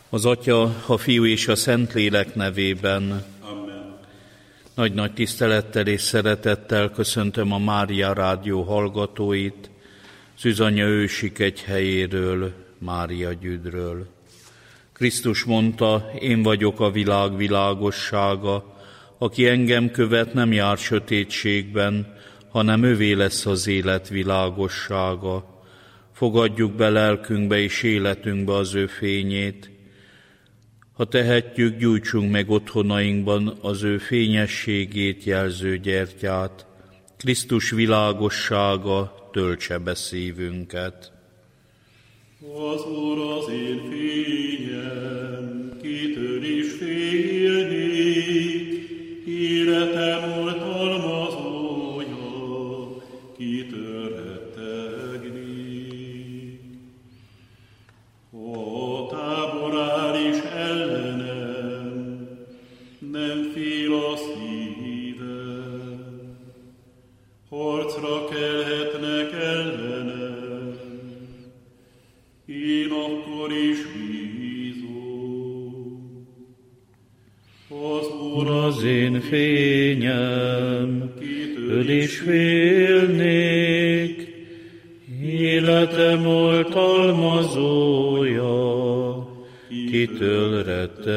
Az Atya, a Fiú és a Szentlélek nevében. Amen. Nagy-nagy tisztelettel és szeretettel köszöntöm a Mária Rádió hallgatóit, Szűzanya ősi kegyhelyéről, Mária Gyüdről. Krisztus mondta, én vagyok a világ világossága, aki engem követ, nem jár sötétségben, hanem övé lesz az élet világossága. Fogadjuk be lelkünkbe és életünkbe az ő fényét. Ha tehetjük, gyújtsunk meg otthonainkban az ő fényességét jelző gyertyát. Krisztus világossága töltse be szívünket. Az Úr az én fényem, kitől is félnék, életem oltalmazója, kitől rettegnék. A tábor áll is ellenem, nem fél a szívem, harcra kelhetnek ellenem, én akkor is bízom. Az Úr Az én fényem, kitől is félnék, életem oltalmazója, kitől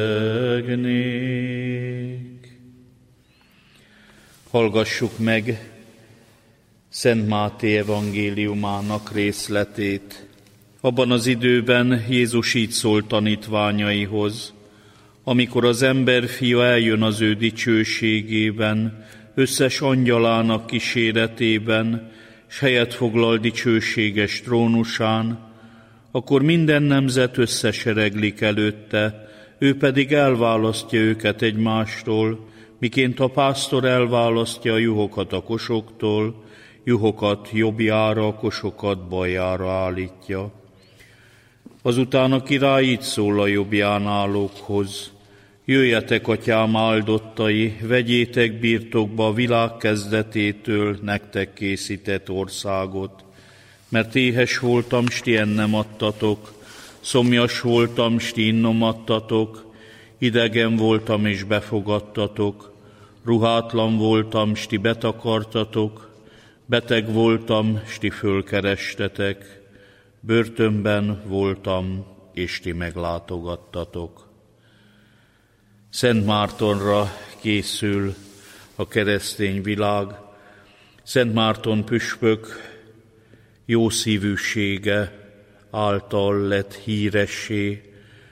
rettegnék. Hallgassuk meg Szent Máté evangéliumának részletét. Abban az időben Jézus így szólt tanítványaihoz: amikor az emberfia eljön az ő dicsőségében, összes angyalának kíséretében, s helyet foglal dicsőséges trónusán, akkor minden nemzet összesereglik előtte, ő pedig elválasztja őket egymástól, miként a pásztor elválasztja a juhokat a kosoktól, juhokat jobbjára, a kosokat baljára állítja. Azután a király így szól a jobbján állókhoz: jöjjetek, atyám áldottai, vegyétek birtokba a világ kezdetétől nektek készített országot. Mert éhes voltam, s ti ennem adtatok, szomjas voltam, s ti innom adtatok, idegen voltam, és befogadtatok, ruhátlan voltam, s ti betakartatok, beteg voltam, s ti fölkerestetek, börtönben voltam, és ti meglátogattatok. Szent Mártonra készül a keresztény világ. Szent Márton püspök jó szívűsége által lett híressé.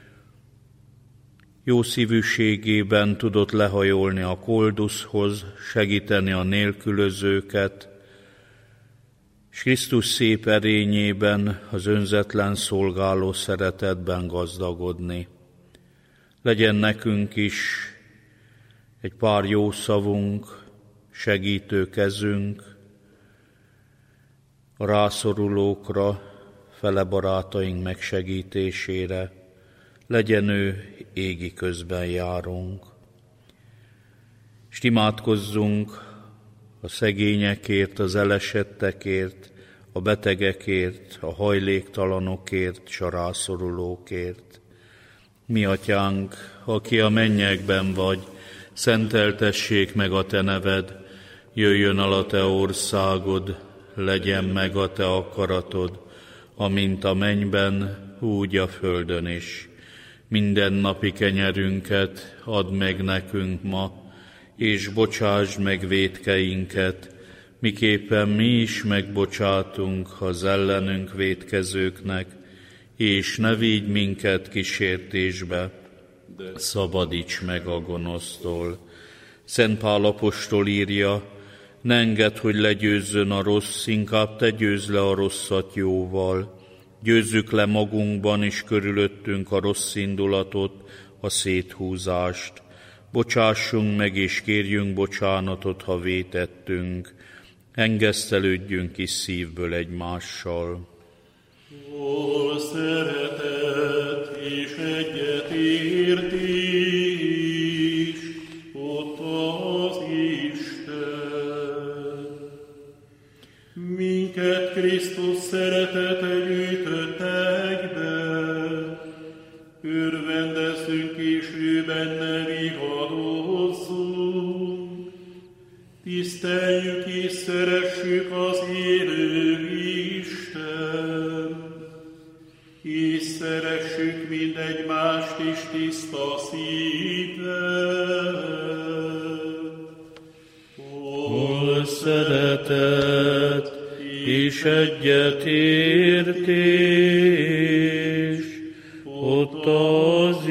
Jó szívűségében tudott lehajolni a kolduszhoz, segíteni a nélkülözőket, s Krisztus szép erényében, az önzetlen szolgáló szeretetben gazdagodni. Legyen nekünk is egy pár jó szavunk, segítő kezünk a rászorulókra, fele barátaink megsegítésére. Legyen ő égi közben járunk. S imádkozzunk a szegényekért, az elesettekért, a betegekért, a hajléktalanokért, s a rászorulókért. Mi atyánk, aki a mennyekben vagy, szenteltessék meg a te neved, jöjjön el a te országod, legyen meg a te akaratod, amint a mennyben, úgy a földön is. Minden napi kenyerünket add meg nekünk ma, és bocsásd meg vétkeinket, miképpen mi is megbocsátunk az ellenünk vétkezőknek, és ne vigy minket kísértésbe, szabadíts meg a gonosztól. Szent Pál apostol írja: ne engedd, hogy legyőzzön a rossz, inkább te győzd le a rosszat jóval. Győzzük le magunkban és körülöttünk a rossz indulatot, a széthúzást. Bocsássunk meg és kérjünk bocsánatot, ha vétettünk. Engesztelődjünk is szívből egymással. Hol szeretet és egyetértés, ott az Isten. Minket Krisztus szeretete gyűjtött egybe, Örvendezzünk és ő benne vigadozzunk. Tiszteljük és szeressük az élő Isten, és szeressük mindegymást is tiszta szívvel. Hol szeretet és egyetértés, ott az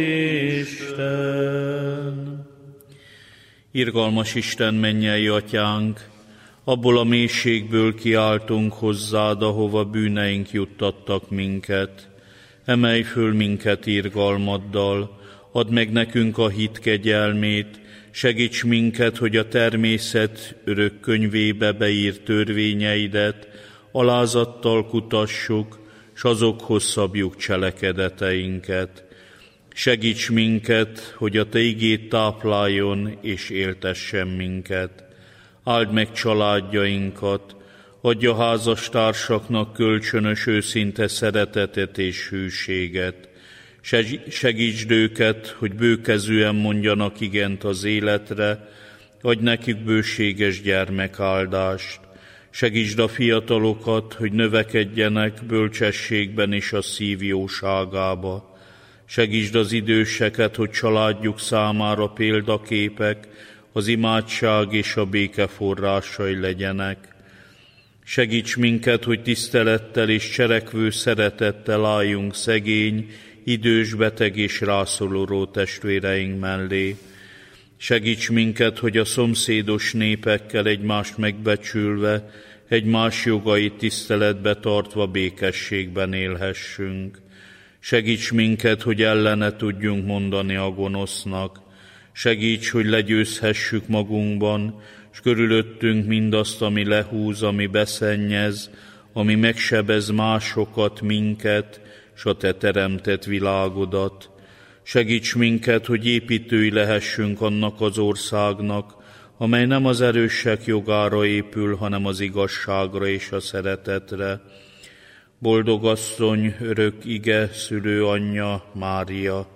Isten. Irgalmas Isten, mennyei Atyánk, abból a mélységből kiáltunk hozzád, ahova bűneink juttattak minket. Emelj föl minket irgalmaddal, add meg nekünk a hit kegyelmét, segíts minket, hogy a természet örök könyvébe beírt törvényeidet alázattal kutassuk, s azokhoz szabjuk cselekedeteinket. Segíts minket, hogy a Te igéd tápláljon és éltessen minket. Áld meg családjainkat, adj a házastársaknak kölcsönös őszinte szeretetet és hűséget. Segítsd őket, hogy bőkezűen mondjanak igent az életre, adj nekik bőséges gyermekáldást. Segítsd a fiatalokat, hogy növekedjenek bölcsességben és a szív jóságába. Segítsd az időseket, hogy családjuk számára példaképek, az imádság és a béke forrásai legyenek. Segíts minket, hogy tisztelettel és cselekvő szeretettel álljunk szegény, idős, beteg és rászoruló testvéreink mellé. Segíts minket, hogy a szomszédos népekkel egymást megbecsülve, egymás jogait tiszteletbe tartva békességben élhessünk. Segíts minket, hogy ellene tudjunk mondani a gonosznak. Segíts, hogy legyőzhessük magunkban, s körülöttünk mindazt, ami lehúz, ami beszennyez, ami megsebez másokat, minket, s a Te teremtett világodat. Segíts minket, hogy építői lehessünk annak az országnak, amely nem az erősek jogára épül, hanem az igazságra és a szeretetre. Boldog asszony, örök ige szülő anyja, Mária!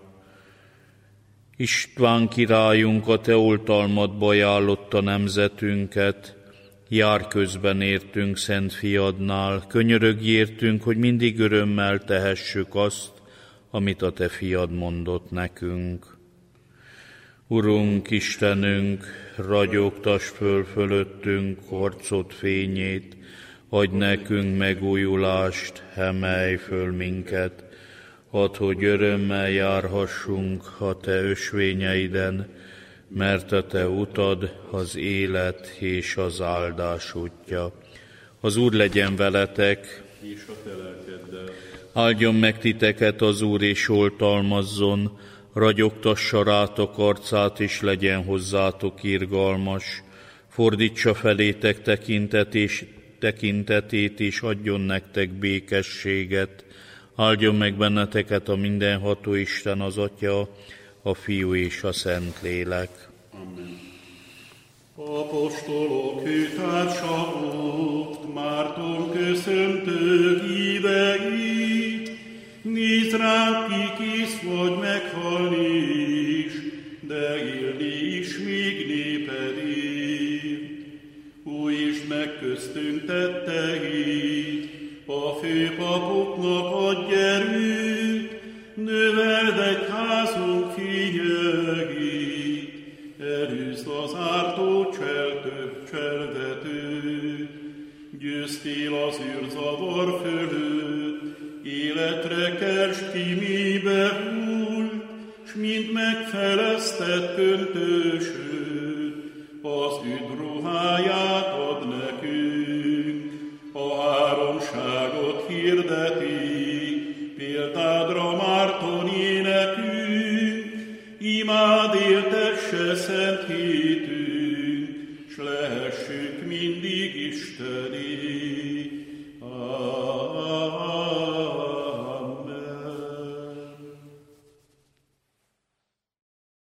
István királyunk a Te oltalmadba ajánlotta nemzetünket, jár közben értünk Szent Fiadnál, könyörögj értünk, hogy mindig örömmel tehessük azt, amit a Te Fiad mondott nekünk. Urunk, Istenünk, ragyogtass föl fölöttünk arcod fényét, adj nekünk megújulást, emelj föl minket, add, hogy örömmel járhassunk a Te ösvényeiden, mert a Te utad az élet és az áldás útja. Az Úr legyen veletek, És a Te lelkeddel. áldjon meg titeket az Úr, és oltalmazzon, ragyogtassa rátok arcát, és legyen hozzátok irgalmas, fordítsa felétek tekintetét, és adjon nektek békességet. Áldjon meg benneteket a mindenható Isten, az Atya, a Fiú és a Szentlélek. Amen. Apostolok hőtársa ott, Márton köszöntő híveit, nézd ránk, ki kész vagy meghalni is, de élni is még népedért. Újítsd meg köztünk tetteit, a főpapoknak adj erőt, növeld egyházunk fényegét, elűzd az ártó cselvetőt. Győztél az űrzavar fölött, életre kelst ki mélybe hult, s mint megfeleztett köntösöd, az üdvruháját ad nekünk. A háromságot hirdeti, példádra Márton énekünk, imád éltesse szent hétünk, s lehessünk mindig Isten